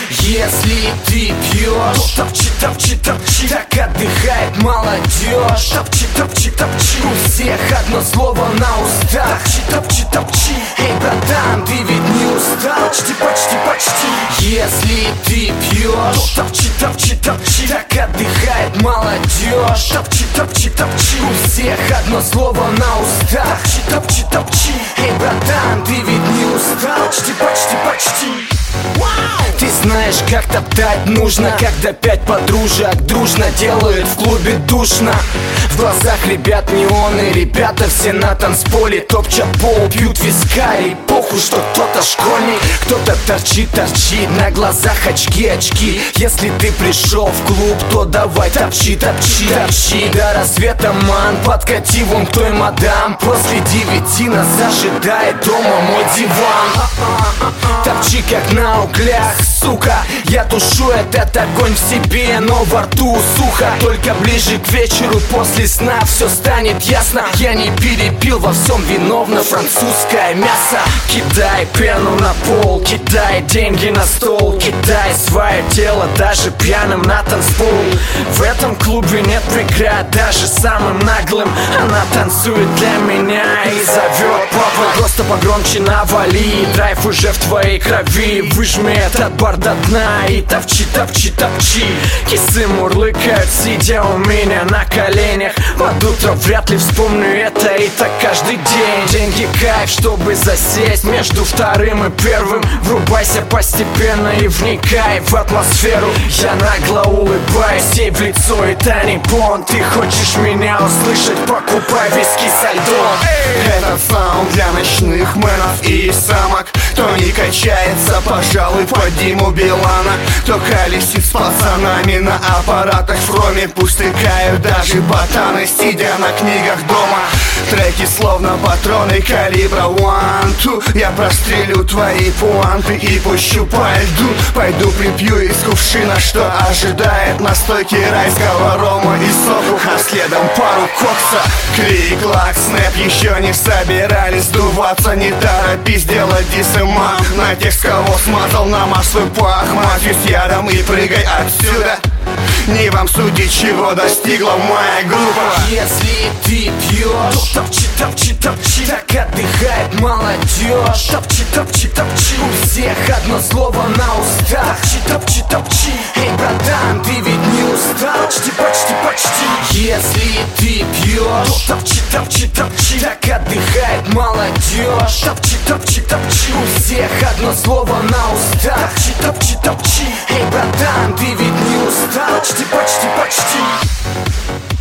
Если ты пьешь, то топчи, топчи, топчи. Так отдыхает молодежь. Топчи, топчи, топчи. У всех одно слово на устах. Топчи, топчи, топчи. Эй, братан, ты ведь не устал? Почти, почти, почти. Если ты пьешь, то топчи, топчи, топчи. Так отдыхает молодежь. Топчи, топчи, топчи. У всех одно слово на устах. Топчи, топчи, топчи. Эй, братан, ты ведь не устал? Почти, почти, почти. Ты знаешь, как топтать нужно, когда 5 подружек дружно делают в клубе душно. В глазах ребят неоны, ребята все на танцполе топчат пол, пьют вискарь. Похуй, что кто-то школьник, кто-то торчит, торчит. На глазах очки, очки. Если ты пришел в клуб, то давай топчи, топчи, топчи. До рассвета, ман, подкати вон к той мадам. После 9 нас ожидает дома мой диван. Топчи как на углях, сука. Я тушу этот огонь в себе, но во рту сухо. Только ближе к вечеру после сна все станет ясно. Я не перепил, во всем виновно французское мясо. Кидай пену на пол, кидай деньги на стол. Кидай свое тело даже пьяным на танцпол. В этом клубе нет преград, даже самым наглым. Она танцует для меня и зовет папа. Просто погромче навали, драйв уже в твоей крови. Выжми этот бар до дна и топчи, топчи, топчи. Кисы мурлыкают, сидя у меня на коленях. Под утро вряд ли вспомню это, и так каждый день. Деньги кайф, чтобы засесть между вторым и первым. Врубайся постепенно и вникай в атмосферу. Я нагло улыбаюсь ей в лицо, это не понт. Ты хочешь меня услышать, покупай виски со льдом. Это саунд для ночных мэнов и самок. Кто не качается, пожалуй, под Диму Билана. Кто колесит с пацанами на аппаратах в хроме. Пусть тыкают даже ботаны, сидя на книгах дома. Треки словно патроны калибра 1-2. Я прострелю твои пуанты и пущу по льду. Пойду припью из кувшина, что ожидает на стойке райского рома и соку. А следом пару кокса. Клик, лак, снэп еще не собирались сдуваться. Не торопись делать дисэмак на тех, с кого смазал намажь свой пах. Мажусь ядом и прыгай отсюда. Не вам судить, чего достигла моя группа. Если ты пьешь, то топчи, топчи, топчи. Так отдыхает молодежь. Топчи, топчи, топчи. У всех одно слово на устах. Топчи, топчи, топчи. Эй, братан, ты ведь не устал? Почти, почти, почти. Если ты пьешь, то топчи, топчи, топчи. Так отдыхает молодежь. Топчи, топчи, топчи. У всех одно слово на устах. Топчи, топчи, топчи. Эй, братан, ты ведь не устал? Почти, почти, почти.